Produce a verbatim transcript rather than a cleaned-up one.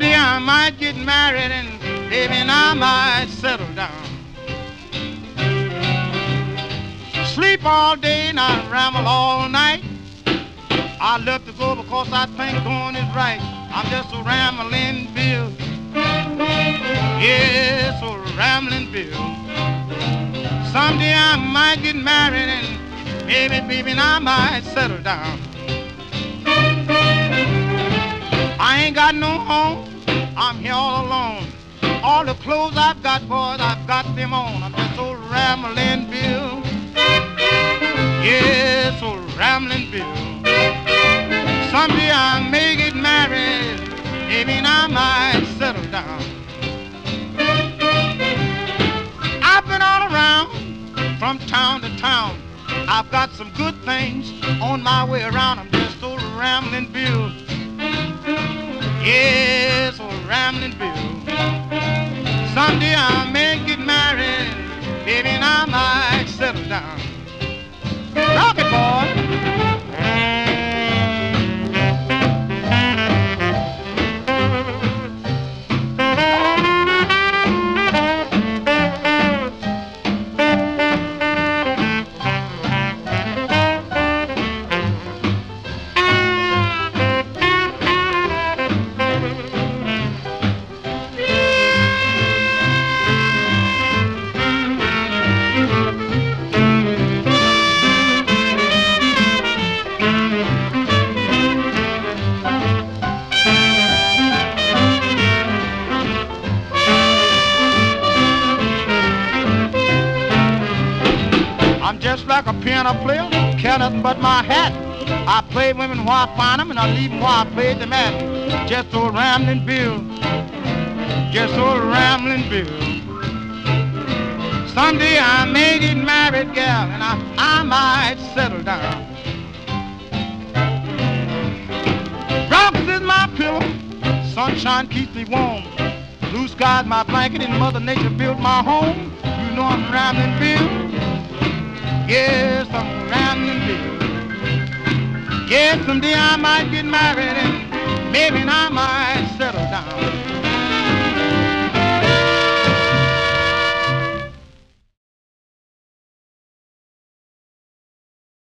Someday I might get married and baby and I might settle down. Sleep all day and I ramble all night. I love to go because I think going is right. I'm just a rambling Bill. Yes, a rambling Bill. Someday I might get married and maybe, baby, and I might settle down. I ain't got no home, I'm here all alone. All the clothes I've got, boys, I've got them on. I'm just a rambling Bill. Yes, a rambling Bill. Someday I may get married, maybe and I might settle down. I've been all around, from town to town. I've got some good things on my way around. I'm just a rambling Bill. Yes, a rambling Bill. Someday I may get married, baby, and I might settle down. Rock it, boy. Like a piano player, care nothing but my hat. I play women where I find them, and I leave them where I played them at. Just old rambling Bill, just old rambling Bill. Someday I may get married, gal, and I, I might settle down. Rocks is my pillow, sunshine keeps me warm. Blue sky's my blanket, and Mother Nature built my home. You know I'm rambling Bill. Yes, I'm rambling Bill. Yes, someday I might get married and maybe I might settle down.